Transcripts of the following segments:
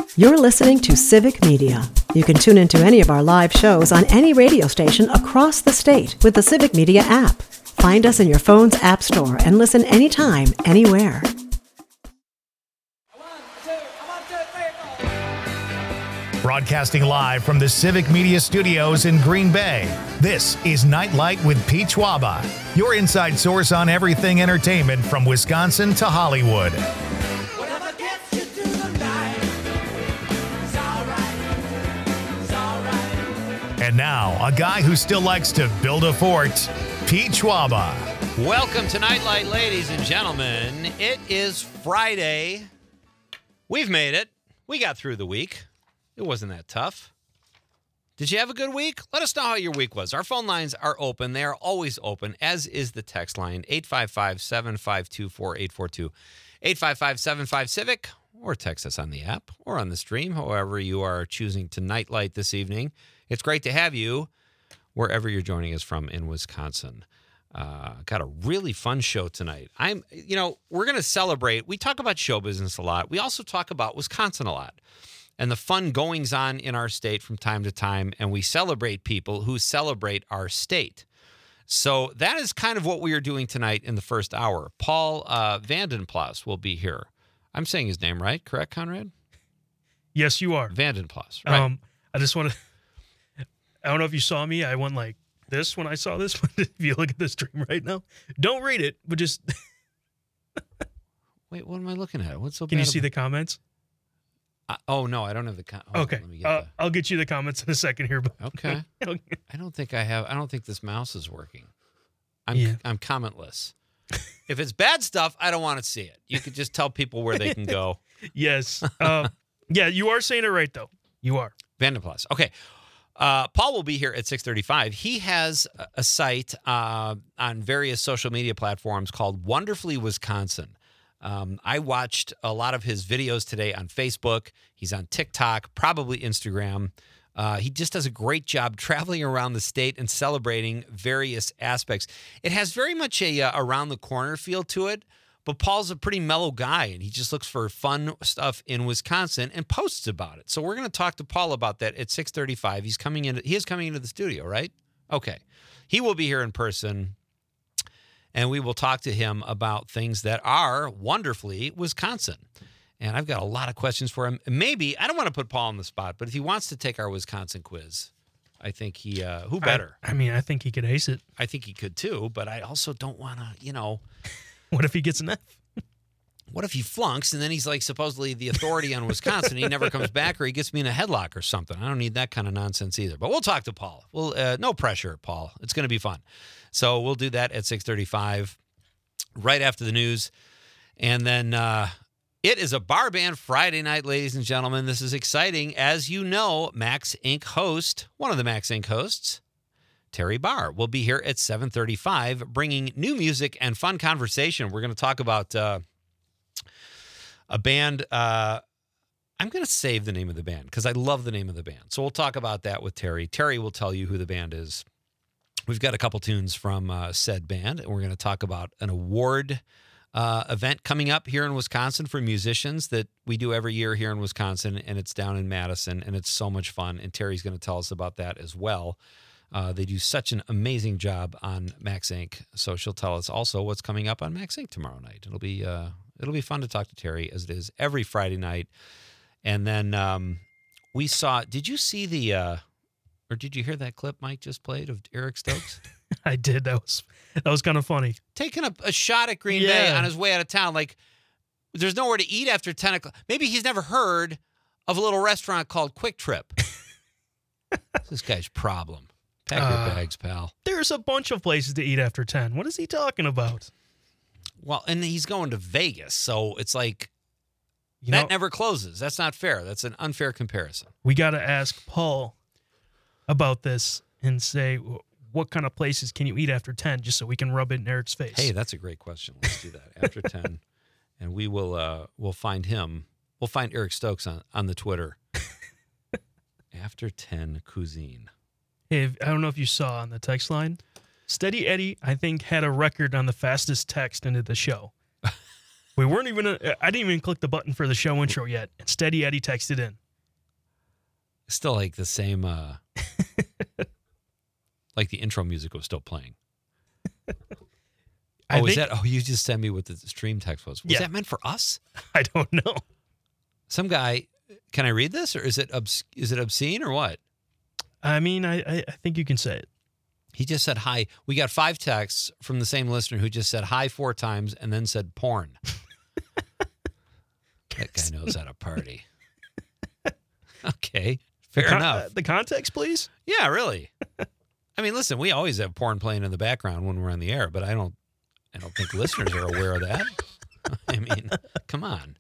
You're listening to Civic Media. You can tune into any of our live shows on any radio station across the state with the Civic Media app. Find us in your phone's app store and listen anytime, anywhere. Broadcasting live from the Civic Media Studios in Green Bay, this is Nightlight with Pete Schwaba, your inside source on everything entertainment from Wisconsin to Hollywood. And now, a guy who still likes to build a fort, Pete Schwaba. Welcome to Nightlight, ladies and gentlemen. It is Friday. We've made it. We got through the week. It wasn't that tough. Did you have a good week? Let us know how your week was. Our phone lines are open. They are always open, as is the text line, 855-752-4842, 855-75-CIVIC, or text us on the app or on the stream, however you are choosing to Nightlight this evening. It's great to have you wherever you're joining us from in Wisconsin. Got a really fun show tonight. We're going to celebrate. We talk about show business a lot. We also talk about Wisconsin a lot and the fun goings on in our state from time to time. And we celebrate people who celebrate our state. So that is kind of what we are doing tonight in the first hour. Paul Vandenplas will be here. I'm saying his name right, correct, Conrad? Yes, you are. Vandenplas, right. I just want to, I don't know if you saw me. I went like this when I saw this. If you look at this dream right now, don't read it, but just. Wait, what am I looking at? What's so bad? Can you see the comments? No, I don't have the okay. I'll get you the comments in a second here. But okay. I don't think this mouse is working. I'm commentless. If it's bad stuff, I don't want to see it. You could just tell people where they can go. Yes. Yeah, you are saying it right, though. You are. Vandenplas. Okay. Paul will be here at 6:35. He has a site on various social media platforms called Wonderfully Wisconsin. I watched a lot of his videos today on Facebook. He's on TikTok, probably Instagram. He just does a great job traveling around the state and celebrating various aspects. It has very much a around-the-corner feel to it, but Paul's a pretty mellow guy, and he just looks for fun stuff in Wisconsin and posts about it. So we're going to talk to Paul about that at 6:35. He is coming into the studio, right? Okay. He will be here in person, and we will talk to him about things that are wonderfully Wisconsin. And I've got a lot of questions for him. Maybe, I don't want to put Paul on the spot, but if he wants to take our Wisconsin quiz, I think who better? I think he could ace it. I think he could too, but I also don't want to, What if he gets an F? What if he flunks and then he's like supposedly the authority on Wisconsin, he never comes back, or he gets me in a headlock or something? I don't need that kind of nonsense either. But we'll talk to Paul. No pressure, Paul. It's going to be fun. So we'll do that at 6:35, right after the news. And then it is a Bar Band Friday night, ladies and gentlemen. This is exciting. As you know, Max Inc. host, one of the Max Inc. hosts, Terry Barr, will be here at 7:35, bringing new music and fun conversation. We're going to talk about a band. I'm going to save the name of the band because I love the name of the band. So we'll talk about that with Terry. Terry will tell you who the band is. We've got a couple tunes from said band, and we're going to talk about an award event coming up here in Wisconsin for musicians that we do every year here in Wisconsin, and it's down in Madison, and it's so much fun, and Terry's going to tell us about that as well. They do such an amazing job on Max Inc., so she'll tell us also what's coming up on Max Inc. tomorrow night. It'll be fun to talk to Terry, as it is every Friday night. And then we saw, did you see or did you hear that clip Mike just played of Eric Stokes? I did. That was kind of funny. Taking a shot at Green Bay on his way out of town. Like, there's nowhere to eat after 10 o'clock. Maybe he's never heard of a little restaurant called Quick Trip. This guy's problem. Pack your bags, pal. There's a bunch of places to eat after 10. What is he talking about? Well, and he's going to Vegas, so it's like that never closes. That's not fair. That's an unfair comparison. We got to ask Paul about this and say, what kind of places can you eat after 10, just so we can rub it in Eric's face? Hey, that's a great question. Let's do that after 10, and we will we'll find him. We'll find Eric Stokes on the Twitter. After 10 cuisine. Hey, I don't know if you saw on the text line, Steady Eddie, I think, had a record on the fastest text into the show. We weren't even. I didn't even click the button for the show intro yet. And Steady Eddie texted in. Still like the same. Like the intro music was still playing. You just sent me what the stream text was. Was that meant for us? I don't know. Some guy. Can I read this, or is it obscene, or what? I mean, I think you can say it. He just said hi. We got 5 texts from the same listener who just said hi 4 times and then said porn. That guy knows how to party. Okay, fair enough. The context, please. Yeah, really. I mean, listen, we always have porn playing in the background when we're on the air, but I don't think listeners are aware of that. I mean, come on.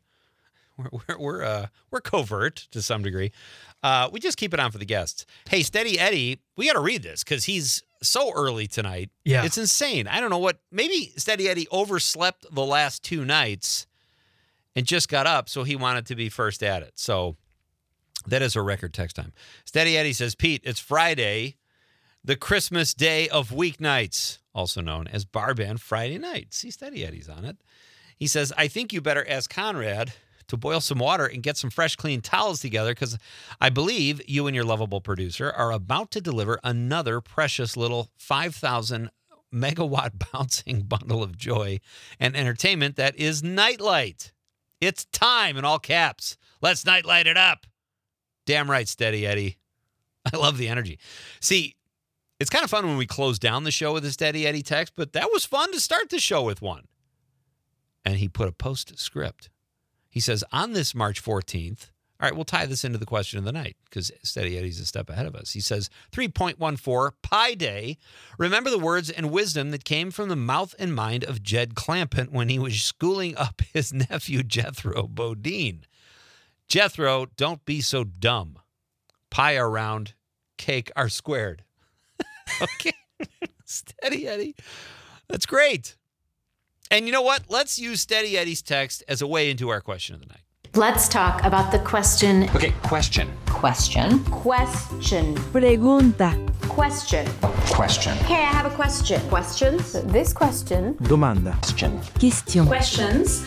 We're covert to some degree. We just keep it on for the guests. Hey, Steady Eddie, we got to read this because he's so early tonight. Yeah, it's insane. I don't know what. Maybe Steady Eddie overslept the last 2 nights and just got up, so he wanted to be first at it. So that is a record text time. Steady Eddie says, Pete, it's Friday, the Christmas day of weeknights, also known as Bar Band Friday night. See, Steady Eddie's on it. He says, I think you better ask Conrad to boil some water and get some fresh, clean towels together because I believe you and your lovable producer are about to deliver another precious little 5,000 megawatt bouncing bundle of joy and entertainment that is Nightlight. It's time, in all caps. Let's Nightlight it up. Damn right, Steady Eddie. I love the energy. See, it's kind of fun when we close down the show with a Steady Eddie text, but that was fun to start the show with one. And he put a postscript. He says, on this March 14th, all right, we'll tie this into the question of the night because Steady Eddie's a step ahead of us. He says, 3.14, Pi Day. Remember the words and wisdom that came from the mouth and mind of Jed Clampett when he was schooling up his nephew, Jethro Bodine. Jethro, don't be so dumb. Pie are round, cake are squared. Okay. Steady Eddie. That's great. And you know what? Let's use Steady Eddie's text as a way into our question of the night. Let's talk about the question. Okay, question. Question. Question. Pregunta. Question. Question. Hey, I have a question. Questions? This question. Domanda. Question. Question. Questions.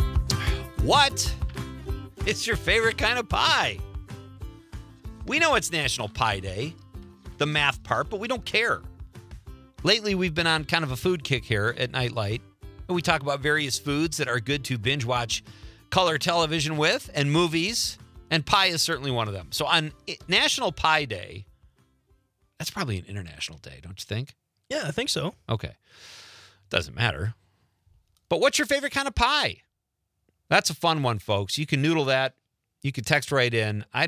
What is your favorite kind of pie? We know it's National Pie Day, the math part, but we don't care. Lately, we've been on kind of a food kick here at Nightlight. We talk about various foods that are good to binge watch color television with and movies, and pie is certainly one of them. So on National Pie Day, that's probably an international day, don't you think? Yeah, I think so. Okay. Doesn't matter. But what's your favorite kind of pie? That's a fun one, folks. You can noodle that. You can text right in. I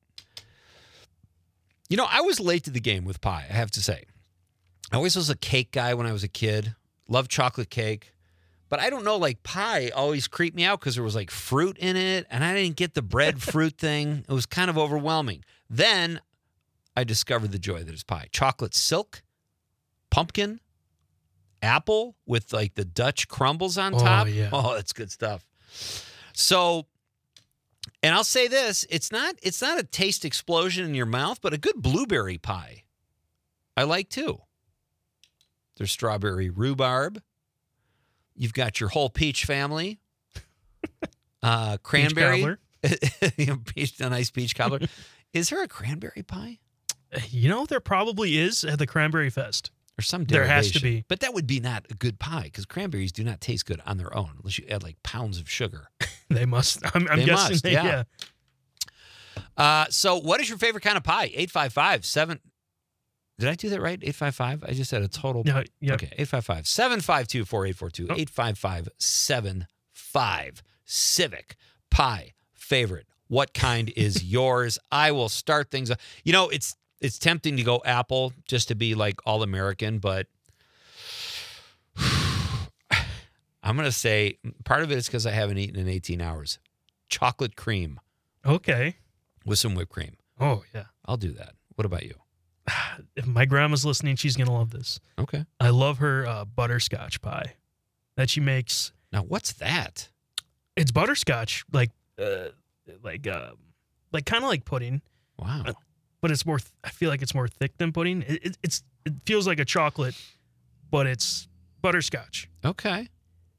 was late to the game with pie, I have to say. I always was a cake guy when I was a kid. Loved chocolate cake. But I don't know, like pie always creeped me out because there was like fruit in it, and I didn't get the breadfruit thing. It was kind of overwhelming. Then I discovered the joy that is pie. Chocolate silk, pumpkin, apple with like the Dutch crumbles on top. Yeah. Oh, that's good stuff. So, and I'll say this, it's not a taste explosion in your mouth, but a good blueberry pie I like too. There's strawberry rhubarb. You've got your whole peach family. Cranberry. Peach, a nice peach cobbler. Is there a cranberry pie? There probably is at the Cranberry Fest. Or some There derivation. has to be. But that would be not a good pie because cranberries do not taste good on their own unless you add like pounds of sugar. They must. I'm They guessing must, they, yeah. yeah. So what is your favorite kind of pie? 855-7. Did I do that right? 855? I just said a total. Yeah, yep. Okay, 855-752-4842. 855-75 Civic Pie favorite. What kind is yours? I will start things up. It's tempting to go apple just to be like all American, but I'm going to say part of it is because I haven't eaten in 18 hours. Chocolate cream Okay. with some whipped cream. Oh, yeah. I'll do that. What about you? If my grandma's listening, she's going to love this. Okay. I love her butterscotch pie that she makes. Now, what's that? It's butterscotch, like kind of like pudding, Wow. but it's more. I feel like it's more thick than pudding. It feels like a chocolate, but it's butterscotch. Okay.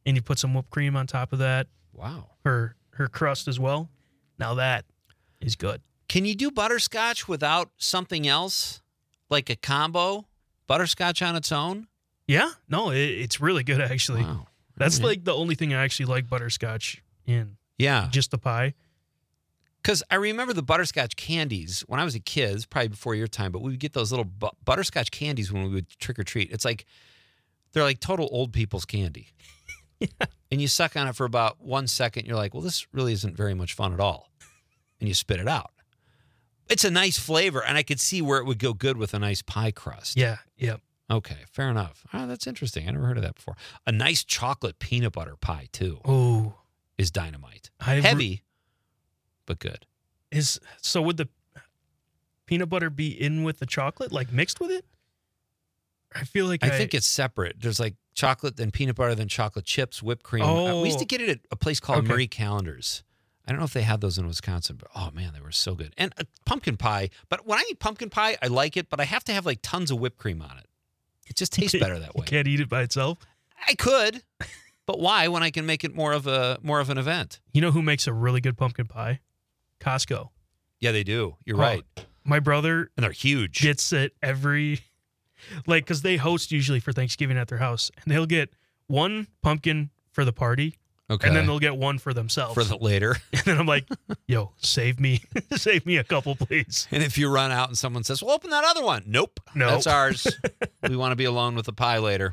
and you put some whipped cream on top of that, Wow. her crust as well. Now that is good. Can you do butterscotch without something else, like a combo? Butterscotch on its own? Yeah, no, it's really good actually. Wow. That's Okay. like the only thing I actually like butterscotch in, Yeah. just the pie. Because I remember the butterscotch candies when I was a kid. It's probably before your time, but we would get those little butterscotch candies when we would trick or treat. It's like they're like total old people's candy. And you suck on it for about 1 second. You're like, well, this really isn't very much fun at all. And you spit it out. It's a nice flavor, and I could see where it would go good with a nice pie crust. Yeah, yeah. Okay, fair enough. Oh, that's interesting. I never heard of that before. A nice chocolate peanut butter pie, too, Oh, is dynamite. I Heavy, but good. So would the peanut butter be in with the chocolate, like mixed with it? I feel like I think it's separate. There's like chocolate, then peanut butter, then chocolate chips, whipped cream. We used to get it at a place called Okay. Marie Callender's. I don't know if they have those in Wisconsin, but oh man, they were so good. And pumpkin pie. But when I eat pumpkin pie, I like it, but I have to have like tons of whipped cream on it. It just tastes better that you way. can't eat it by itself. I could, but why when I can make it more of an event? You know who makes a really good pumpkin pie? Costco. Yeah, they do. You're Oh, right. My brother And they're huge. gets it every, like, because they host usually for Thanksgiving at their house, and they'll get one pumpkin for the party, Okay. and then they'll get one for themselves. for the later. And then I'm like, yo, save me a couple, please. And if you run out and someone says, well, open that other one. Nope. No. That's ours. We want to be alone with the pie later.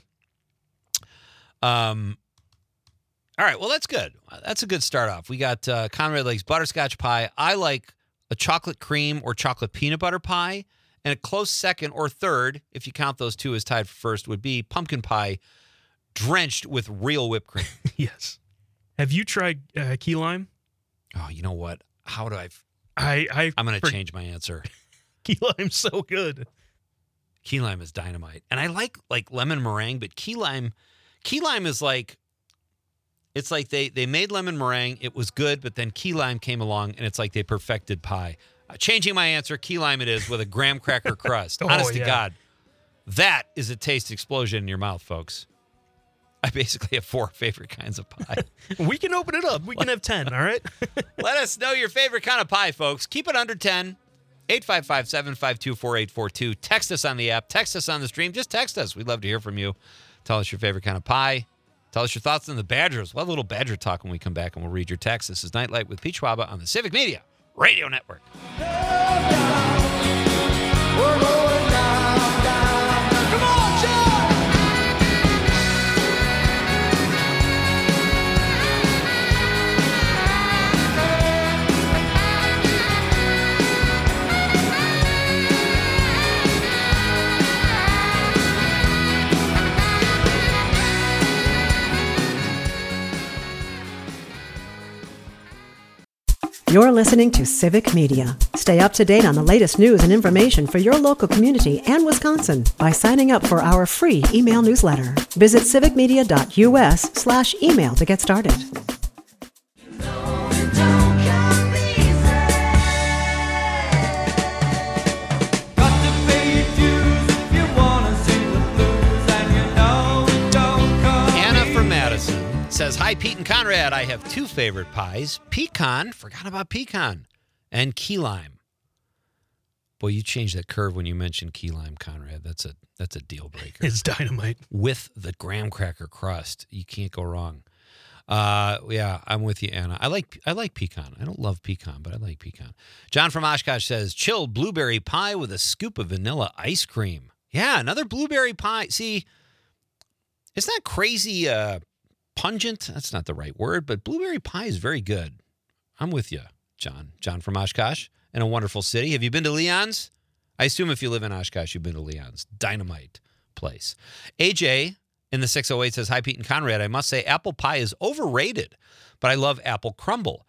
All right. Well, that's good. That's a good start off. We got Conrad likes butterscotch pie. I like a chocolate cream or chocolate peanut butter pie. And a close second or third, if you count those two as tied for first, would be pumpkin pie drenched with real whipped cream. Yes. Have you tried key lime? Oh, you know what? How do I'm I'm going to change my answer. Key lime's so good. Key lime is dynamite. And I like lemon meringue, but key lime is like, it's like they made lemon meringue. It was good, but then key lime came along and it's like they perfected pie. Changing my answer, key lime it is with a graham cracker crust. Oh, Honest to yeah. God. That is a taste explosion in your mouth, folks. I basically have 4 favorite kinds of pie. We can open it up. We can have 10, all right? Let us know your favorite kind of pie, folks. Keep it under 10. 855-752-4842. Text us on the app. Text us on the stream. Just text us. We'd love to hear from you. Tell us your favorite kind of pie. Tell us your thoughts on the Badgers. We'll have a little Badger talk when we come back, and we'll read your text. This is Nightlight with Pete Schwaba on the Civic Media Radio Network. You're listening to Civic Media. Stay up to date on the latest news and information for your local community and Wisconsin by signing up for our free email newsletter. Visit civicmedia.us/email to get started. Anna from Madison says, hi, Pete and Conrad. I have 2 favorite pies. Pecan, forgot about pecan, and key lime. Boy, you changed that curve when you mentioned key lime, Conrad. That's a deal breaker. It's dynamite. With the graham cracker crust, you can't go wrong. Yeah, I'm with you, Anna. I like pecan. I don't love pecan, but I like pecan. John from Oshkosh says, chilled blueberry pie with a scoop of vanilla ice cream. Yeah, another blueberry pie. See, it's not crazy pungent. That's not the right word, but blueberry pie is very good. I'm with you, John. John from Oshkosh in a wonderful city. Have you been to Leon's? I assume if you live in Oshkosh, you've been to Leon's. Dynamite place. AJ in the 608 says, hi, Pete and Conrad. I must say apple pie is overrated, but I love apple crumble.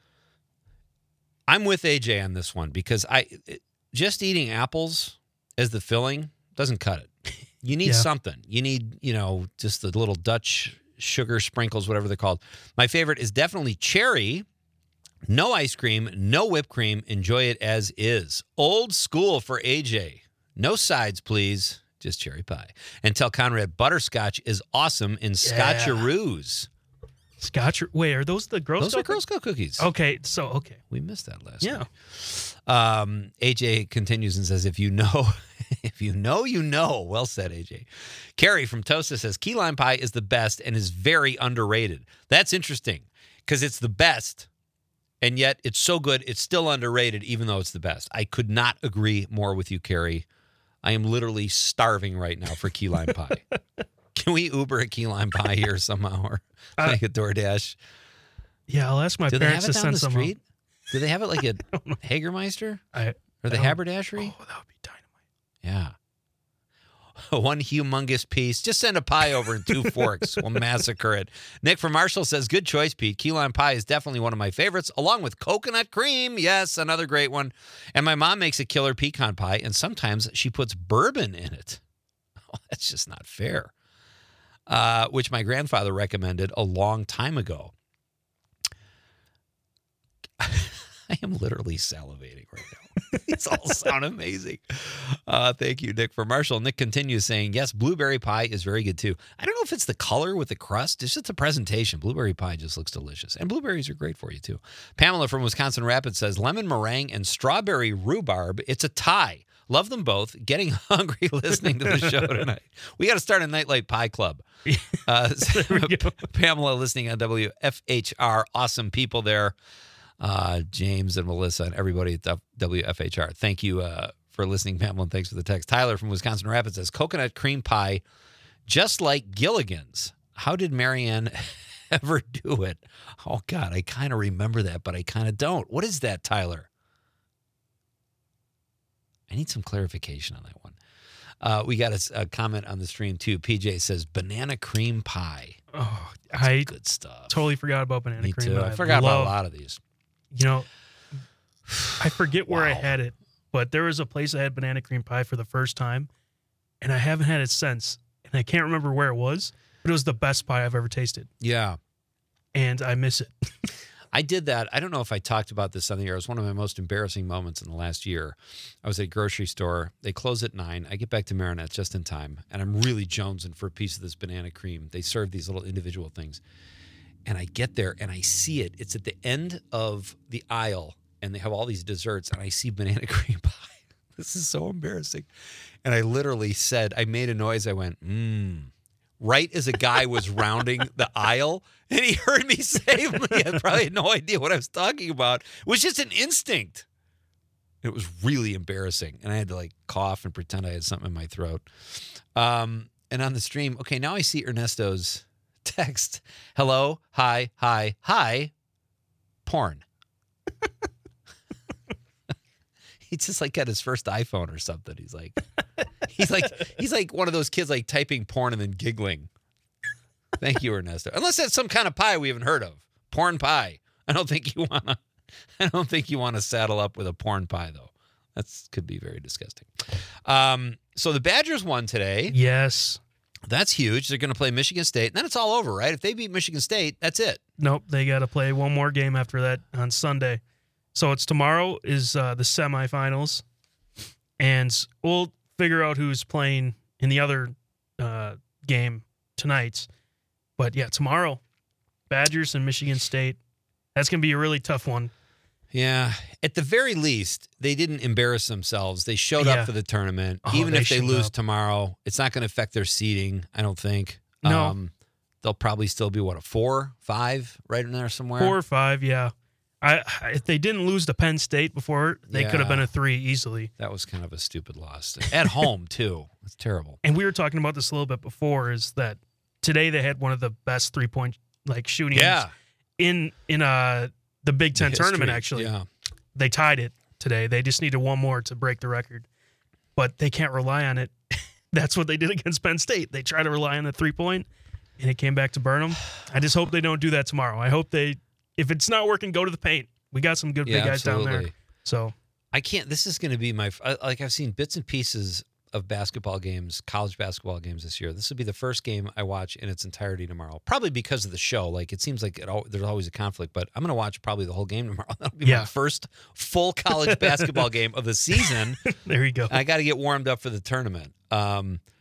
I'm with AJ on this one because just eating apples as the filling doesn't cut it. You need something. You need, just the little Dutch sugar sprinkles, whatever they're called. My favorite is definitely cherry. No ice cream, no whipped cream. Enjoy it as is. Old school for AJ. No sides, please. Just cherry pie. And tell Conrad butterscotch is awesome in Scotcheroos. Wait, are those the Girl Those Scout? are Girl Scout cookies. Okay. We missed that last Yeah. night. AJ continues and says, if you know, you know. Well said, AJ. Carrie from Tosta says, key lime pie is the best and is very underrated. That's interesting because it's the best, and yet it's so good, it's still underrated, even though it's the best. I could not agree more with you, Carrie. I am literally starving right now for key lime pie. Can we Uber a key lime pie here somehow, or like a DoorDash? Yeah, I'll ask my Do they have parents it to down send the some. street? Do they have it like at Hagermeister or the Haberdashery? Oh, that would be dynamite. Yeah. One humongous piece. Just send a pie over in 2 forks. We'll massacre it. Nick from Marshall says, good choice, Pete. Key lime pie is definitely one of my favorites, along with coconut cream. Yes, another great one. And my mom makes a killer pecan pie, and sometimes she puts bourbon in it. Oh, that's just not fair. Which my grandfather recommended a long time ago. I am literally salivating right now. These all sound amazing. Thank you, Nick, for Marshall. Nick continues saying, yes, blueberry pie is very good too. I don't know if it's the color with the crust. It's just the presentation. Blueberry pie just looks delicious. And blueberries are great for you too. Pamela from Wisconsin Rapids says, lemon meringue and strawberry rhubarb. It's a tie. Love them both. Getting hungry listening to the show tonight. We got to start a Nightlight Pie Club. Pamela listening on WFHR. Awesome people there. James and Melissa and everybody at WFHR. Thank you for listening, Pamela, and thanks for the text. Tyler from Wisconsin Rapids says, coconut cream pie, just like Gilligan's. How did Marianne ever do it? Oh, God, I kind of remember that, but I kind of don't. What is that, Tyler? I need some clarification on that one. We got a comment on the stream, too. PJ says, banana cream pie. Oh, That's good stuff. Totally forgot about banana Me cream too. pie. I forgot about a lot of these. You know, I forget where I Wow. had it, but there was a place I had banana cream pie for the first time, and I haven't had it since. And I can't remember where it was, but it was the best pie I've ever tasted. Yeah. And I miss it. I did that. I don't know if I talked about this on the air. It was one of my most embarrassing moments in the last year. I was at a grocery store. They close at 9. I get back to Marinette's just in time, and I'm really jonesing for a piece of this banana cream. They serve these little individual things. And I get there, and I see it. It's at the end of the aisle, and they have all these desserts, and I see banana cream pie. This is so embarrassing. And I literally said, I made a noise. I went, right as a guy was rounding the aisle, and he heard me say, he had probably had no idea what I was talking about. It was just an instinct. It was really embarrassing, and I had to like cough and pretend I had something in my throat. And on the stream, okay, now I see Ernesto's text. Hello, hi, porn. He just like got his first iPhone or something. He's like one of those kids like typing porn and then giggling. Thank you, Ernesto. Unless that's some kind of pie we haven't heard of. Porn pie. I don't think you wanna saddle up with a porn pie though. That's could be very disgusting. So the Badgers won today. Yes. That's huge. They're going to play Michigan State. And then it's all over, right? If they beat Michigan State, that's it. Nope. They got to play one more game after that on Sunday. So it's tomorrow is the semifinals. And we'll figure out who's playing in the other game tonight. But yeah, tomorrow, Badgers and Michigan State. That's going to be a really tough one. Yeah. At the very least, they didn't embarrass themselves. They showed up for the tournament. Oh, Even if they showed lose up. tomorrow, it's not going to affect their seeding, I don't think. No. They'll probably still be, what, a 4, 5, right in there somewhere? 4 or 5, yeah. If they didn't lose to Penn State before, they could have been a 3 easily. That was kind of a stupid loss. At home, too. It's terrible. And we were talking about this a little bit before, is that today they had one of the best 3-point like shootings in the Big Ten tournament, actually. Yeah. They tied it today. They just needed one more to break the record. But they can't rely on it. That's what they did against Penn State. They try to rely on the 3-point, and it came back to burn them. I just hope they don't do that tomorrow. I hope if it's not working, go to the paint. We got some good big guys down there. So I can't. This is going to be I've seen bits and pieces of basketball games, college basketball games this year. This will be the first game I watch in its entirety tomorrow. Probably because of the show. Like it seems like there's always a conflict, but I'm going to watch probably the whole game tomorrow. That'll be my first full college basketball game of the season. There you go. I got to get warmed up for the tournament.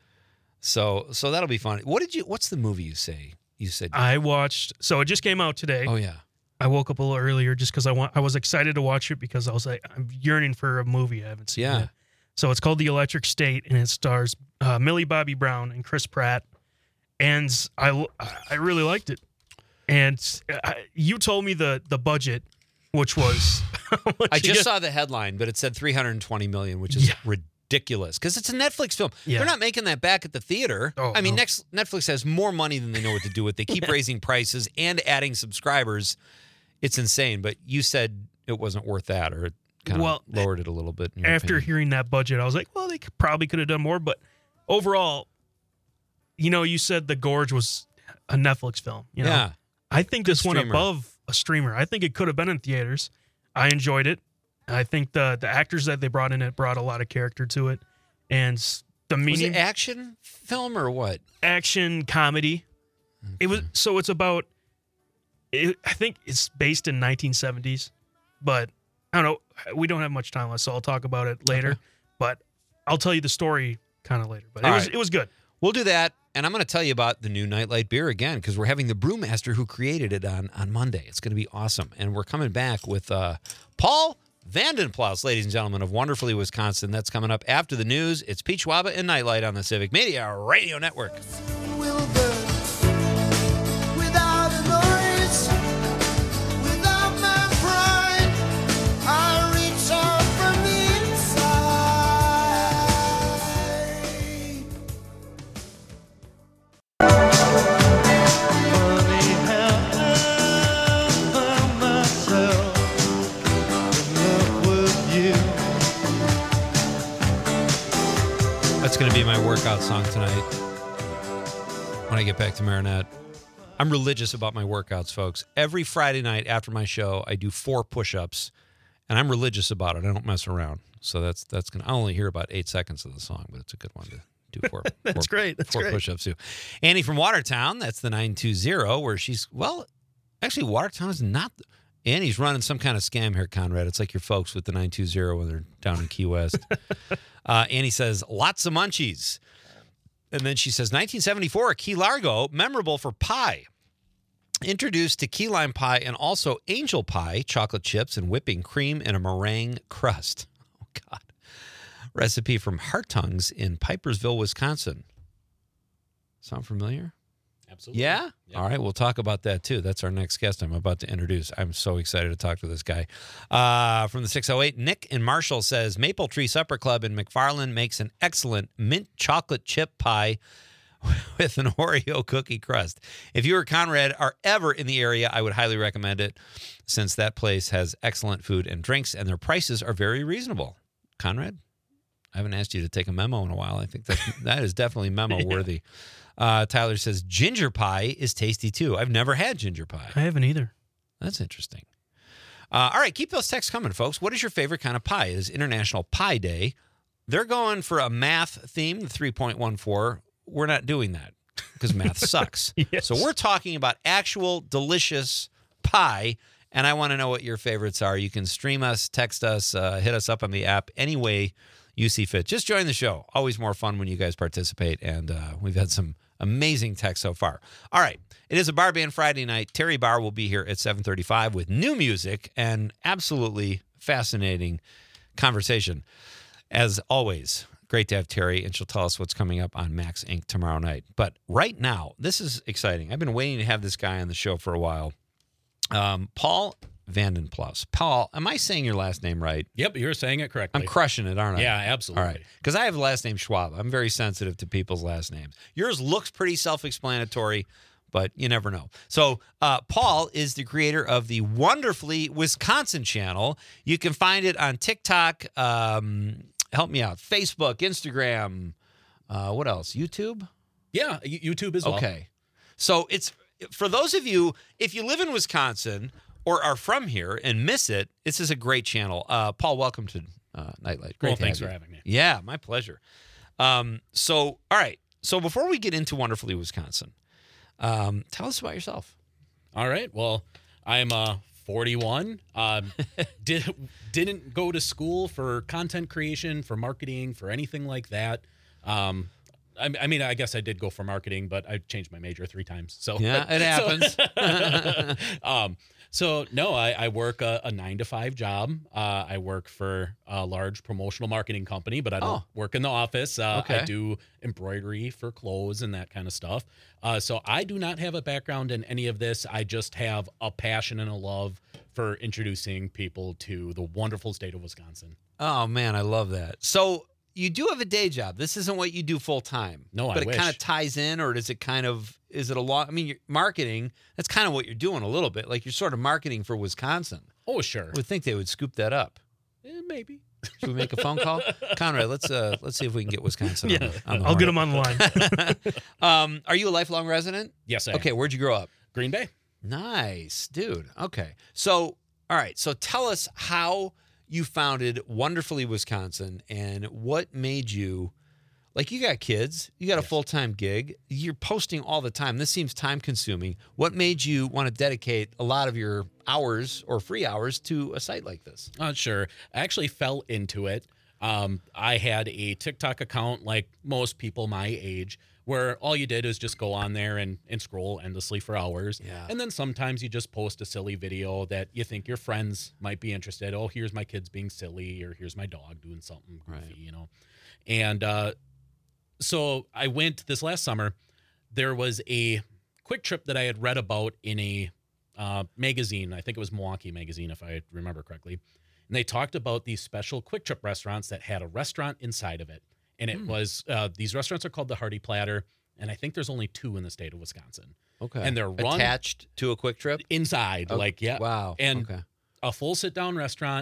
So that'll be fun. What's the movie you say? You said, I watched. So it just came out today. oh yeah. I woke up a little earlier just because I was excited to watch it because I was like, I'm yearning for a movie I haven't seen Yeah. yet. So it's called The Electric State, and it stars Millie Bobby Brown and Chris Pratt. And I really liked it. And you told me the budget, which was I just saw the headline, but it said 320 million, which is ridiculous because it's a Netflix film. Yeah. They're not making that back at the theater. Oh, I mean, no. Netflix has more money than they know what to do with. They keep raising prices and adding subscribers. It's insane. But you said it wasn't worth that, or it kind of lowered it a little bit. In your After opinion. hearing that budget, I was like, well, they probably could have done more. But overall, you said The Gorge was a Netflix film. Yeah. I think this went streamer. above a streamer. I think it could have been in theaters. I enjoyed it. I think the actors that they brought in it brought a lot of character to it. And the Was meaning it action film or what? action comedy. It was it's about I think it's based in 1970s, but I don't know. We don't have much time left, so I'll talk about it later. Okay. But I'll tell you the story kind of later. But All it was right. it was good. We'll do that. And I'm going to tell you about the new Nightlight beer again because we're having the brewmaster who created it on Monday. It's going to be awesome. And we're coming back with Paul Vandenplas, ladies and gentlemen, of Wonderfully Wisconsin. That's coming up after the news. It's Peach Waba and Nightlight on the Civic Media Radio Network. Will burn without a noise, without my pride. I reach out from the inside. Funny how I found myself in love with you. That's going to be my workout song tonight when I get back to Marinette. I'm religious about my workouts, folks. Every Friday night after my show, I do 4 push-ups, and I'm religious about it. I don't mess around. So that's going to, I only hear about 8 seconds of the song, but it's a good one to do 4. That's great. That's 4 great. push-ups too. Annie from Watertown, that's the 920, where she's, well, actually Watertown is not, Annie's running some kind of scam here, Conrad. It's like your folks with the 920 when they're down in Key West. Annie says, lots of munchies. And then she says, 1974, Key Largo, memorable for pie. Introduced to key lime pie and also angel pie, chocolate chips and whipping cream in a meringue crust. Oh, God. Recipe from Heart Tongues in Pipersville, Wisconsin. Sound familiar? Absolutely. Yeah? Yep. All right, we'll talk about that too. That's our next guest I'm about to introduce. I'm so excited to talk to this guy. From the 608, Nick in Marshall says, Maple Tree Supper Club in McFarland makes an excellent mint chocolate chip pie with an Oreo cookie crust. If you or Conrad are ever in the area, I would highly recommend it since that place has excellent food and drinks and their prices are very reasonable. Conrad, I haven't asked you to take a memo in a while. I think that is definitely memo worthy. Tyler says ginger pie is tasty too. I've never had ginger pie. I haven't either. That's interesting. All right, keep those texts coming, folks. What is your favorite kind of pie? It is International Pie Day. They're going for a math theme, the 3.14. We're not doing that because math sucks. Yes. So we're talking about actual delicious pie, and I want to know what your favorites are. You can stream us, text us, hit us up on the app any way you see fit. Just join the show. Always more fun when you guys participate, and we've had some amazing texts so far. All right. It is a Bar Band Friday night. Terry Barr will be here at 7:35 with new music and absolutely fascinating conversation. As always, great to have Terry, and she'll tell us what's coming up on Max Inc. tomorrow night. But right now, this is exciting. I've been waiting to have this guy on the show for a while. Paul Vandenplas. Paul, am I saying your last name right? Yep, you're saying it correctly. I'm crushing it, aren't I? Yeah, absolutely. All right. Because I have the last name Schwab. I'm very sensitive to people's last names. Yours looks pretty self-explanatory, but you never know. So Paul is the creator of the Wonderfully Wisconsin channel. You can find it on TikTok. Help me out. Facebook, Instagram. What else? YouTube? Yeah, YouTube as well. Okay. So it's for those of you, if you live in Wisconsin or are from here and miss it, this is a great channel. Paul, welcome to Nightlight. Great Well, to thanks have for you. having me. Yeah, my pleasure. All right. So before we get into Wonderfully Wisconsin, tell us about yourself. All right. Well, I'm 41. Didn't go to school for content creation, for marketing, for anything like that. I mean, I guess I did go for marketing, but I changed my major 3 times. So Yeah, it happens. So no, I work a 9-to-5 job. I work for a large promotional marketing company, but I don't work in the office. Okay. I do embroidery for clothes and that kind of stuff. So I do not have a background in any of this. I just have a passion and a love for introducing people to the wonderful state of Wisconsin. Oh man, I love that. So you do have a day job. This isn't what you do full time. No, I but it wish. kind of ties in, or does it kind of? Is it a lot? I mean, marketing. That's kind of what you're doing a little bit. Like you're sort of marketing for Wisconsin. Oh, sure. I would think they would scoop that up. Maybe. Should we make a phone call, Conrad? Let's see if we can get Wisconsin. Yeah, on the I'll get horn. them on the line. Are you a lifelong resident? Yes, I am. Okay, where'd you grow up? Green Bay. Nice, dude. Okay. So, all right. So tell us how you founded Wonderfully Wisconsin and what made you, like you got kids, you got a full-time gig, you're posting all the time. This seems time consuming. What made you want to dedicate a lot of your hours or free hours to a site like this? Sure. I actually fell into it. I had a TikTok account like most people my age, where all you did is just go on there and scroll endlessly for hours. Yeah. And then sometimes you just post a silly video that you think your friends might be interested. Oh, here's my kids being silly, or here's my dog doing something goofy, you know. And so I went this last summer. There was a quick trip that I had read about in a magazine. I think it was Milwaukee Magazine, if I remember correctly. And they talked about these special quick trip restaurants that had a restaurant inside of it. And it was, these restaurants are called the Hearty Platter. And I think there's only 2 in the state of Wisconsin. Okay. And they're run attached to a quick trip? inside. Like, yeah. Wow. And okay. a full sit-down restaurant,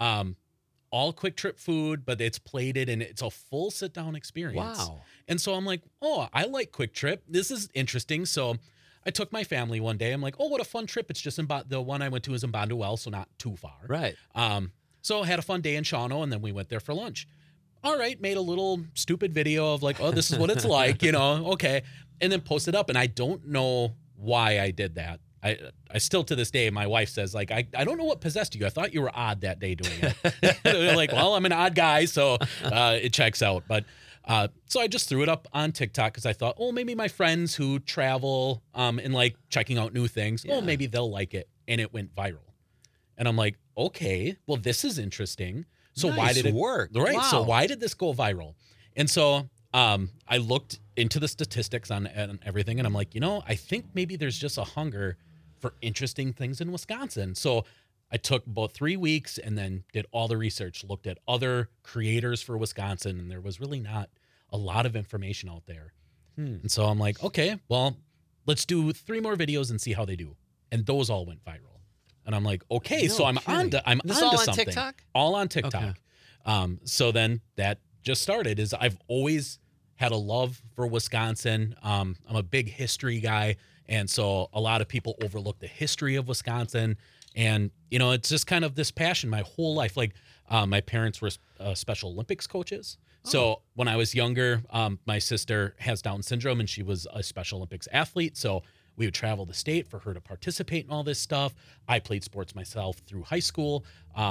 all quick trip food, but it's plated and it's a full sit-down experience. Wow. And so I'm like, oh, I like Quick Trip. This is interesting. So I took my family one day. I'm like, oh, what a fun trip. It's just in the one I went to is in Bonduel, so not too far. Right. So I had a fun day in Shawano, and then we went there for lunch. All right, made a little stupid video of like, oh, this is what it's like, you know, okay. And then posted up, and I don't know why I did that. I still to this day, my wife says, like, I don't know what possessed you. I thought you were odd that day doing it. They're like, well, I'm an odd guy, so it checks out. But so I just threw it up on TikTok because I thought, oh, maybe my friends who travel and like checking out new things, oh, maybe they'll like it. And it went viral. And I'm like, okay, well, this is interesting. So why Nice did it work? Right. Wow. So why did this go viral? And so I looked into the statistics on everything, and I'm like, you know, I think maybe there's just a hunger for interesting things in Wisconsin. So I took about 3 weeks and then did all the research, looked at other creators for Wisconsin, and there was really not a lot of information out there. And so I'm like, okay, well, let's do 3 more videos and see how they do. And those all went viral. And I'm like, okay, so I'm on to This all on something. TikTok? All on TikTok. Okay. So then that just started. Is I've always had a love for Wisconsin. I'm a big history guy, and so a lot of people overlook the history of Wisconsin. And you know, it's just kind of this passion my whole life. Like my parents were Special Olympics coaches. So when I was younger, my sister has Down syndrome, and she was a Special Olympics athlete. So we would travel the state for her to participate in all this stuff. I played sports myself through high school.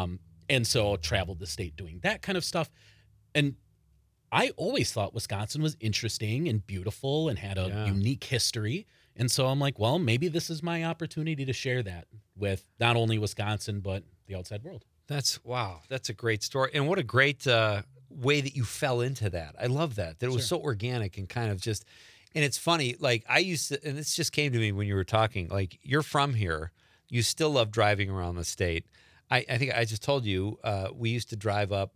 And so traveled the state doing that kind of stuff. And I always thought Wisconsin was interesting and beautiful and had a unique history. And so I'm like, well, maybe this is my opportunity to share that with not only Wisconsin, but the outside world. Wow. That's a great story. And what a great way that you fell into that. I love that. That it was so organic and kind of just, and it's funny, like I used to, and this just came to me when you were talking, like you're from here, you still love driving around the state. I think I just told you, we used to drive up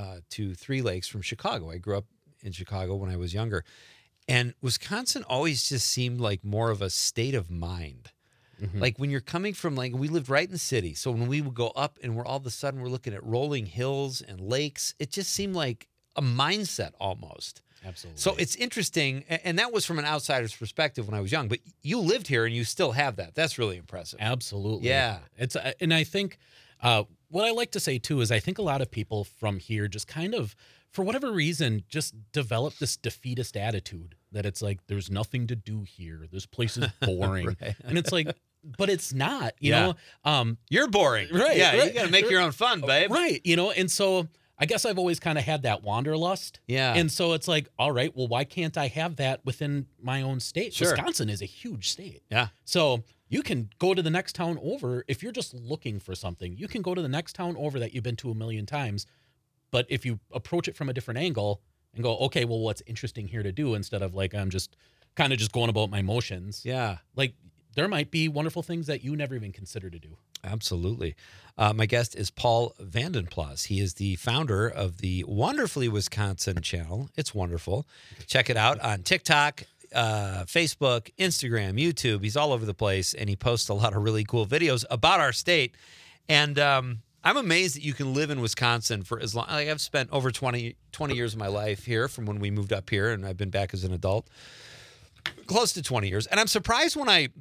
to Three Lakes from Chicago. I grew up in Chicago when I was younger. And Wisconsin always just seemed like more of a state of mind. Like when you're coming from, like, we lived right in the city. So when we would go up and we're all of a sudden we're looking at rolling hills and lakes, it just seemed like a mindset almost. Absolutely. So it's interesting. And that was from an outsider's perspective when I was young. But you lived here and you still have that. That's really impressive. Absolutely. Yeah. It's and I think what I like to say too is I think a lot of people from here just kind of, for whatever reason, just develop this defeatist attitude that it's like there's nothing to do here. This place is boring. And it's like, but it's not, you know. You're boring. Right. Yeah, right, you got to make your own fun, babe. Right. You know, and so I guess I've always kind of had that wanderlust. Yeah. And so it's like, all right, well, why can't I have that within my own state? Sure. Wisconsin is a huge state. Yeah. So you can go to the next town over. If you're just looking for something, you can go to the next town over that you've been to a million times. But if you approach it from a different angle and go, okay, well, what's interesting here to do, instead of like, I'm just kind of just going about my motions. Yeah. Like there might be wonderful things that you never even consider to do. Absolutely. My guest is Paul Vandenplas. He is the founder of the Wonderfully Wisconsin channel. It's wonderful. Check it out on TikTok, Facebook, Instagram, YouTube. He's all over the place, and he posts a lot of really cool videos about our state. And I'm amazed that you can live in Wisconsin for as long. Like I've spent over 20 years of my life here from when we moved up here, and I've been back as an adult. Close to 20 years. And I'm surprised when I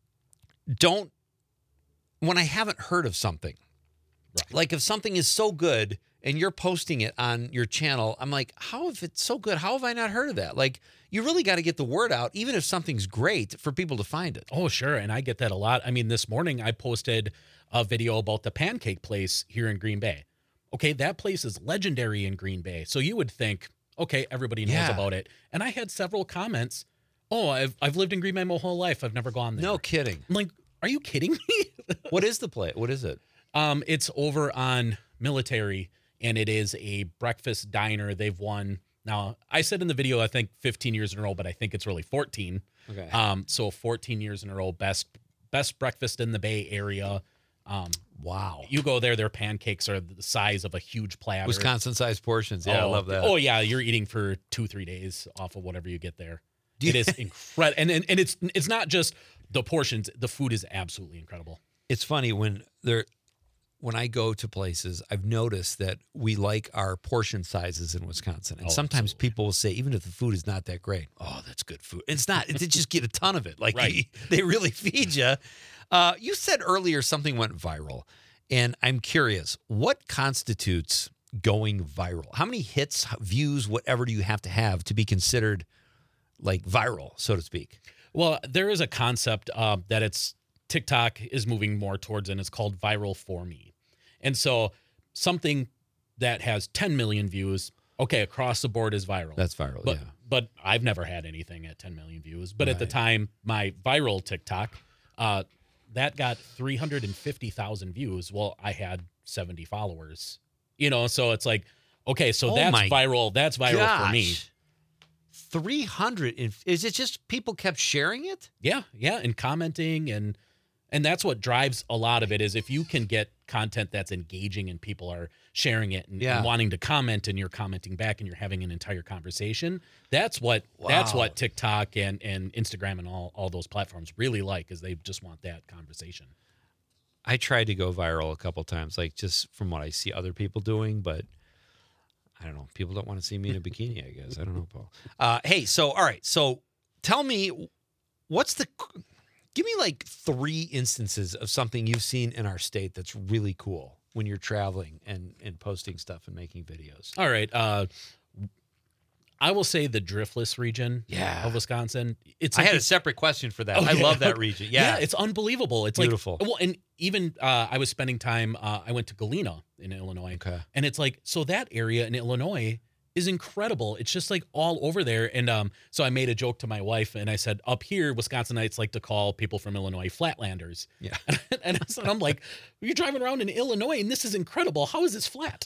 haven't heard of something. Right. Like if something is so good and you're posting it on your channel, I'm like, how if it's so good, how have I not heard of that? Like you really got to get the word out, even if something's great, for people to find it. Oh, sure. And I get that a lot. I mean, this morning I posted a video about the pancake place here in Green Bay. Okay, that place is legendary in Green Bay. So you would think, okay, everybody knows about it. And I had several comments. Oh, I've lived in Green Bay my whole life. I've never gone there. No kidding. I'm like, are you kidding me? What is the place? What is it? It's over on Military, and it is a breakfast diner. They've won. Now, I said in the video, I think 15 years in a row, but I think it's really 14. Okay. So 14 years in a row, best breakfast in the Bay Area. Wow. You go there, their pancakes are the size of a huge platter. Wisconsin-sized portions. Yeah, I love that. Oh, yeah. You're eating for 2-3 days off of whatever you get there. It is incredible. And it's not just the portions. The food is absolutely incredible. It's funny when I go to places, I've noticed that we like our portion sizes in Wisconsin. And sometimes people will say, even if the food is not that great, oh, that's good food. And it's not. They just get a ton of it. Like they really feed you. You said earlier something went viral. And I'm curious, what constitutes going viral? How many hits, views, whatever do you have to be considered like viral, so to speak? Well, there is a concept that it's TikTok is moving more towards, and it's called Viral for Me. And so something that has 10 million views, okay, across the board is viral. That's viral, but, But I've never had anything at 10 million views. But at the time, my viral TikTok, that got 350,000 views. Well, I had 70 followers. So it's like, okay, so that's viral. That's viral for me. 300. Is it just people kept sharing it? Yeah, and commenting, and that's what drives a lot of it. Is if you can get content that's engaging and people are sharing it and wanting to comment, and you're commenting back and you're having an entire conversation. That's what TikTok and Instagram and all those platforms really like, is they just want that conversation. I tried to go viral a couple times, like just from what I see other people doing, but I don't know. People don't want to see me in a bikini, I guess. I don't know, Paul. Hey, all right. So tell me, give me like 3 instances of something you've seen in our state that's really cool when you're traveling and posting stuff and making videos. All right. I will say the Driftless region of Wisconsin. I had a separate question for that. Okay. I love that region. Yeah, it's unbelievable. It's beautiful. Well, and even I was spending time. I went to Galena in Illinois, and it's like, so that area in Illinois is incredible. It's just like all over there. And so I made a joke to my wife, and I said, up here, Wisconsinites like to call people from Illinois flatlanders. Yeah, and so I'm like, you're driving around in Illinois, and this is incredible. How is this flat?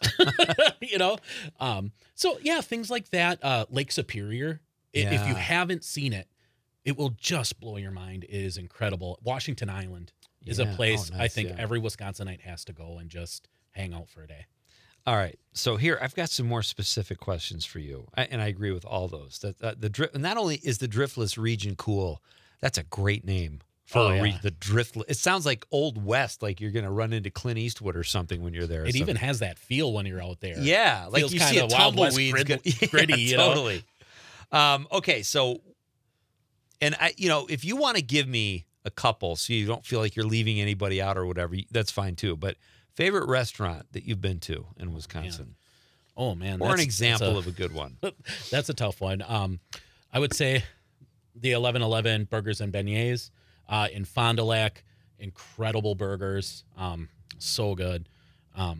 So yeah, things like that. Lake Superior. If you haven't seen it, it will just blow your mind. It is incredible. Washington Island is a place I think every Wisconsinite has to go and just hang out for a day. All right. So here, I've got some more specific questions for you. And I agree with all those. Not only is the Driftless region cool, that's a great name for a region. The Driftless. It sounds like Old West, like you're going to run into Clint Eastwood or something when you're there. It even has that feel when you're out there. Yeah. Like you see a tumbleweed. Gritty, totally. Okay. So, and if you want to give me a couple so you don't feel like you're leaving anybody out or whatever, that's fine too. But favorite restaurant that you've been to in Wisconsin? Oh, man. Or an example of a good one. That's a tough one. I would say the 1111 Burgers and Beignets in Fond du Lac. Incredible burgers. So good.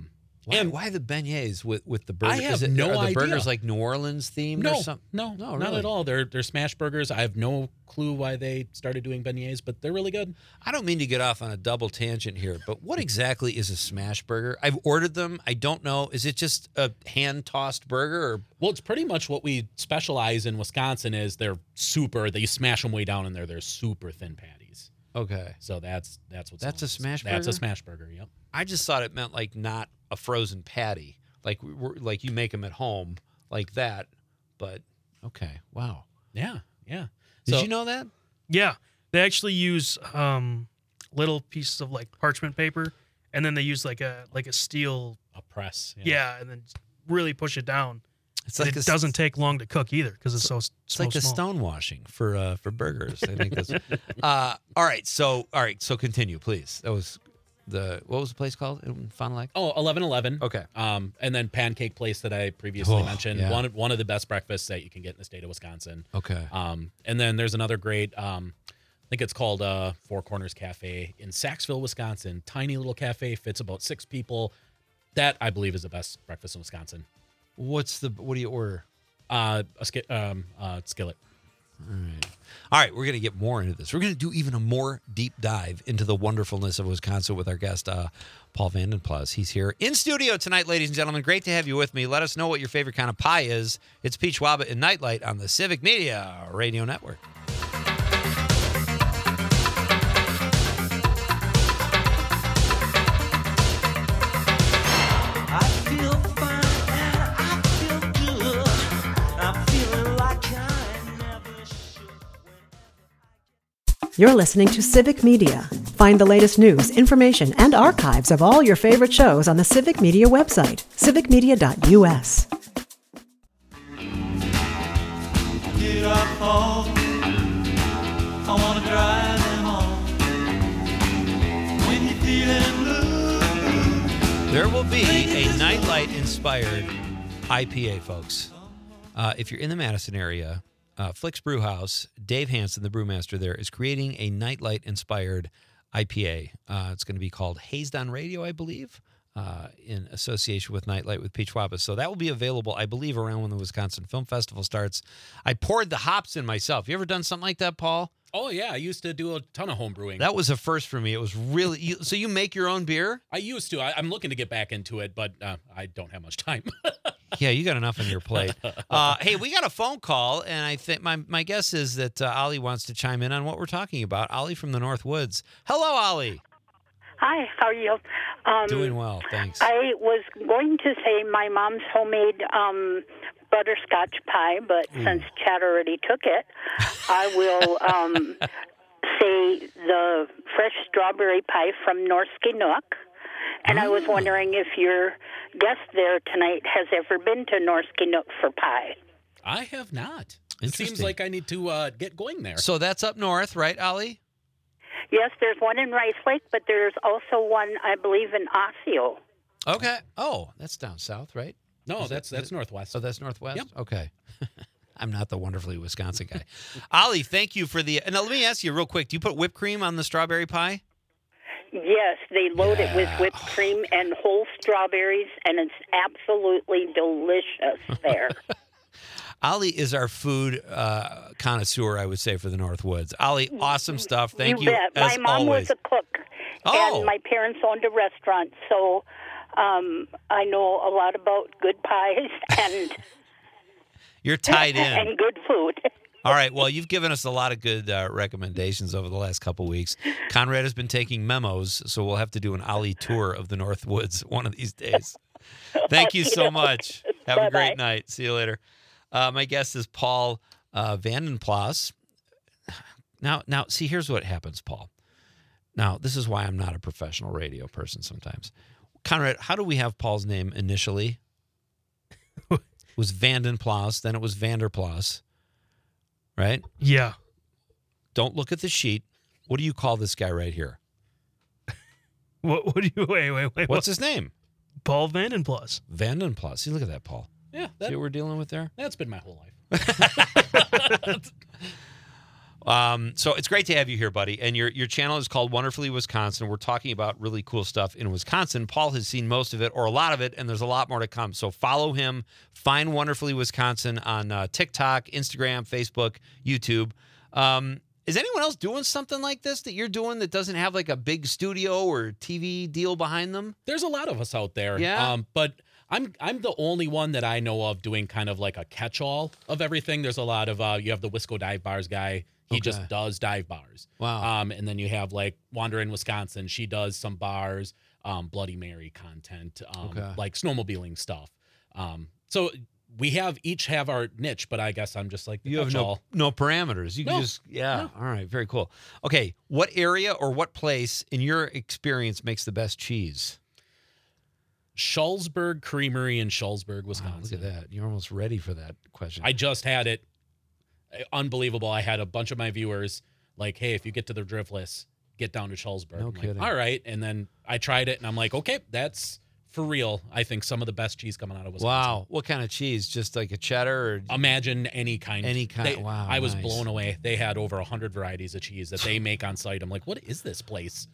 Why the beignets with the burger? I have are no the idea. burgers like New Orleans themed or something? No, No, not really? at all. They're smash burgers. I have no clue why they started doing beignets, but they're really good. I don't mean to get off on a double tangent here, but what exactly is a smash burger? I've ordered them. I don't know. Is it just a hand-tossed burger? Or Well, it's pretty much what we specialize in Wisconsin is they're super. They smash them way down in there. They're super thin patties. okay. So that's what's That's a smash That's a burger? smash burger. Yep. I just thought it meant like not a frozen patty, like like you make them at home like that. But okay, wow. Yeah. Yeah. Did So- you know that? Yeah, they actually use little pieces of like parchment paper, and then they use like a steel. A press. Yeah, and then really push it down. It's And like it doesn't take long to cook either because it's so It's so like a small. stone washing for burgers. I think that's. All right. So continue, please. That was what was the place called in Fond du Lac? Oh, 1111. Okay. And then Pancake Place that I previously Oh, mentioned. yeah. One of the best breakfasts that you can get in the state of Wisconsin. Okay. And then there's another great, I think it's called Four Corners Cafe in Saxville, Wisconsin. Tiny little cafe, fits about 6 people. That I believe is the best breakfast in Wisconsin. What do you order? A skillet. All right, we're going to get more into this. We're going to do even a more deep dive into the wonderfulness of Wisconsin with our guest, Paul Vandenplas. He's here in studio tonight, ladies and gentlemen. Great to have you with me. Let us know what your favorite kind of pie is. It's Peach Waba and Nightlight on the Civic Media Radio Network. I feel fine and I feel good. I'm feeling like I never should. You're listening to Civic Media. Find the latest news, information, and archives of all your favorite shows on the Civic Media website, civicmedia.us. Get up home. I wanna drive them home. When you're feeling blue. There will be a Nightlight-inspired IPA, folks. If you're in the Madison area, Flicks Brew House, Dave Hansen, the brewmaster there, is creating a Nightlight-inspired IPA. It's going to be called Hazed on Radio, I believe, in association with Nightlight with Peach Waba. So that will be available, I believe, around when the Wisconsin Film Festival starts. I poured the hops in myself. You ever done something like that, Paul? Oh, yeah. I used to do a ton of home brewing. That was a first for me. It was really... So you make your own beer? I used to. I'm looking to get back into it, but I don't have much time. Yeah, you got enough on your plate. Hey, we got a phone call, and I think my guess is that Ollie wants to chime in on what we're talking about. Ollie from the North Woods. Hello, Ollie. Hi, how are you? Doing well, thanks. I was going to say my mom's homemade butterscotch pie, but since Chad already took it, I will say the fresh strawberry pie from Norsky Nook. And I was wondering if your guest there tonight has ever been to Norsky Nook for pie. I have not. It seems Interesting. like I need to get going there. So that's up north, right, Ollie? Yes, there's one in Rice Lake, but there's also one, I believe, in Osseo. Okay. Oh, that's down south, right? No, Is that's it- northwest. Oh, that's northwest? Yep. Okay. I'm not the wonderfully Wisconsin guy. Ollie, thank you for the... Now, let me ask you real quick. Do you put whipped cream on the strawberry pie? Yes, they load it with whipped cream and whole strawberries, and it's absolutely delicious there. Ollie is our food connoisseur, I would say, for the North Woods. Ollie, awesome stuff. Thank you, bet. as My mom always. was a cook, Oh. and my parents owned a restaurant, so I know a lot about good pies and You're tied in. and good food. All right. Well, you've given us a lot of good recommendations over the last couple weeks. Conrad has been taking memos, so we'll have to do an Ollie tour of the North Woods one of these days. Thank you so much. Have a great Bye-bye. night. See you later. My guest is Paul Vandenplas. Now, see, here's what happens, Paul. Now, this is why I'm not a professional radio person sometimes. Conrad, how do we have Paul's name initially? It was Vandenplas, then it was Vanderplas. Right? Yeah. Don't look at the sheet. What do you call this guy right here? What do you wait? What's his name? Paul Vandenplas? Vandenplas. See, look at that, Paul. Yeah, See what we're dealing with there? that's been my whole life. So it's great to have you here, buddy. And your channel is called Wonderfully Wisconsin. We're talking about really cool stuff in Wisconsin. Paul has seen most of it or a lot of it, and there's a lot more to come. So follow him. Find Wonderfully Wisconsin on TikTok, Instagram, Facebook, YouTube. Is anyone else doing something like this that you're doing that doesn't have like a big studio or TV deal behind them? There's a lot of us out there. Yeah. But I'm the only one that I know of doing kind of like a catch-all of everything. There's a lot of you have the Wisco Dive Bars guy. He just does dive bars. Wow. And then you have like Wander in Wisconsin. She does some bars, Bloody Mary content, like snowmobiling stuff. So we each have our niche, but I guess I'm just like you have no parameters. You can just All right, very cool. Okay, what area or what place in your experience makes the best cheese? Schulzberg Creamery in Schulzberg, Wisconsin. Wow, look at that. You're almost ready for that question. I just had it. Unbelievable. I had a bunch of my viewers like, hey, if you get to the Driftless, get down to Schulzberg. No I'm kidding. Like, all right. And then I tried it and I'm like, okay, that's for real. I think some of the best cheese coming out of Wisconsin. Wow. What kind of cheese? Just like a cheddar? Or Imagine any kind. Wow. I was blown away. They had over 100 varieties of cheese that they make on site. I'm like, what is this place?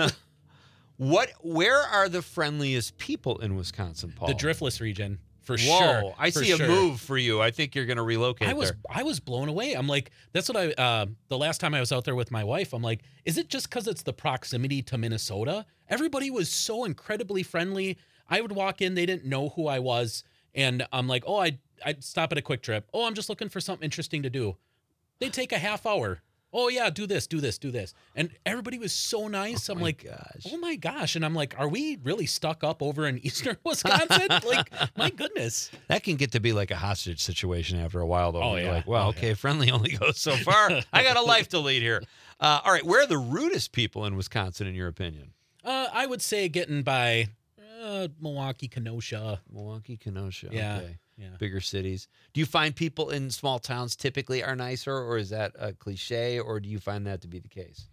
Where are the friendliest people in Wisconsin, Paul? The Driftless region. For Whoa, sure. I see a move for you. I think you're going to relocate there. I was blown away. I'm like, that's what the last time I was out there with my wife, I'm like, is it just because it's the proximity to Minnesota? Everybody was so incredibly friendly. I would walk in, they didn't know who I was. And I'm like, oh, I'd stop at a Quick Trip. Oh, I'm just looking for something interesting to do. They'd take a half hour. Oh, yeah, do this. And everybody was so nice. I'm like, oh, my gosh. And I'm like, are we really stuck up over in eastern Wisconsin? Like, my goodness. That can get to be like a hostage situation after a while, though. Oh, You're yeah. like, well, okay, friendly only goes so far. I got a life to lead here. All right, where are the rudest people in Wisconsin, in your opinion? I would say getting by Milwaukee, Kenosha. Yeah. Okay. Yeah. Bigger cities. Do you find people in small towns typically are nicer, or is that a cliche, or do you find that to be the case?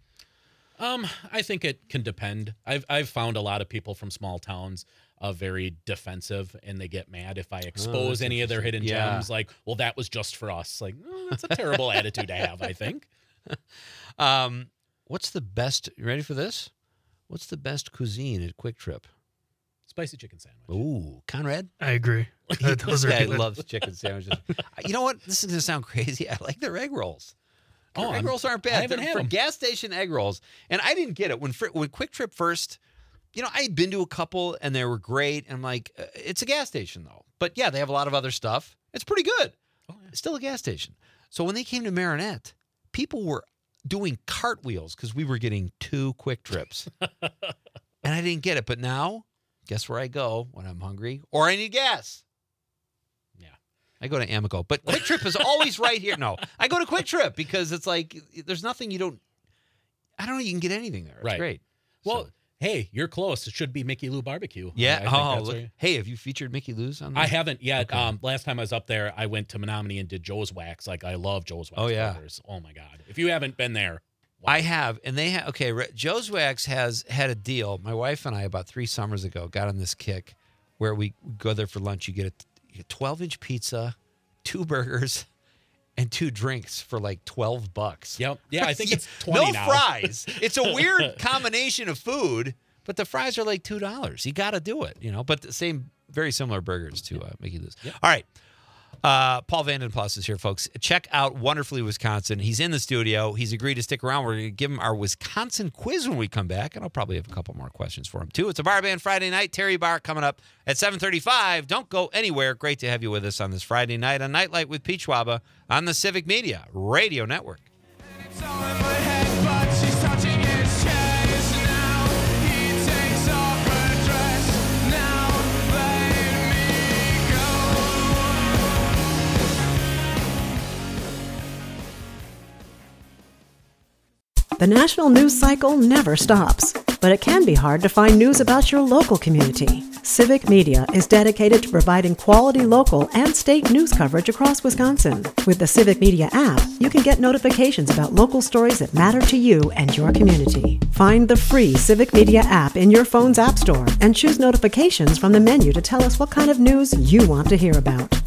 I think it can depend. I've found a lot of people from small towns very defensive, and they get mad if I expose any of their hidden gems. Like, well, that was just for us. Like, that's a terrible attitude to have, I think. What's the best? You ready for this? What's the best cuisine at Quick Trip? Spicy chicken sandwich. Ooh, Conrad? I agree. This guy loves chicken sandwiches. You know what? This is going to sound crazy. I like their egg rolls. Egg rolls aren't bad. I haven't had them. Gas station egg rolls. And I didn't get it. When Quick Trip first, I'd been to a couple and they were great. And I'm like, it's a gas station though. But yeah, they have a lot of other stuff. It's pretty good. Oh, yeah. It's still a gas station. So when they came to Marinette, people were doing cartwheels because we were getting 2 Quick Trips. And I didn't get it. But now, guess where I go when I'm hungry or I need gas? Yeah. I go to Amico. But Quick Trip is always right here. No, I go to Quick Trip because it's like there's nothing you can get anything there. It's right. Great. Well, hey, you're close. It should be Mickey Lou Barbecue. Yeah. I think that's Hey, have you featured Mickey Lou's on that? I haven't yet. Okay. Last time I was up there, I went to Menominee and did Joe's Wax. Like, I love Joe's Wax. Oh, yeah. Burgers. Oh, my God. If you haven't been there. Wow. I have. And they have. Okay, Joe's Wax has had a deal. My wife and I, about 3 summers ago, got on this kick where we go there for lunch. You get a 12-inch pizza, 2 burgers, and 2 drinks for like $12. Yep. Yeah, I think it's 20 no now. fries. It's a weird combination of food, but the fries are like $2. You got to do it, But the same, very similar burgers to Mickey Lou's. Yep. All right. Paul Vandenplas is here, folks. Check out Wonderfully Wisconsin. He's in the studio. He's agreed to stick around. We're going to give him our Wisconsin quiz when we come back, and I'll probably have a couple more questions for him, too. It's a Bar Band Friday night. Terry Barr coming up at 7:35. Don't go anywhere. Great to have you with us on this Friday night on Nightlight with Pete Schwaba on the Civic Media Radio Network. The national news cycle never stops, but it can be hard to find news about your local community. Civic Media is dedicated to providing quality local and state news coverage across Wisconsin. With the Civic Media app, you can get notifications about local stories that matter to you and your community. Find the free Civic Media app in your phone's app store and choose notifications from the menu to tell us what kind of news you want to hear about.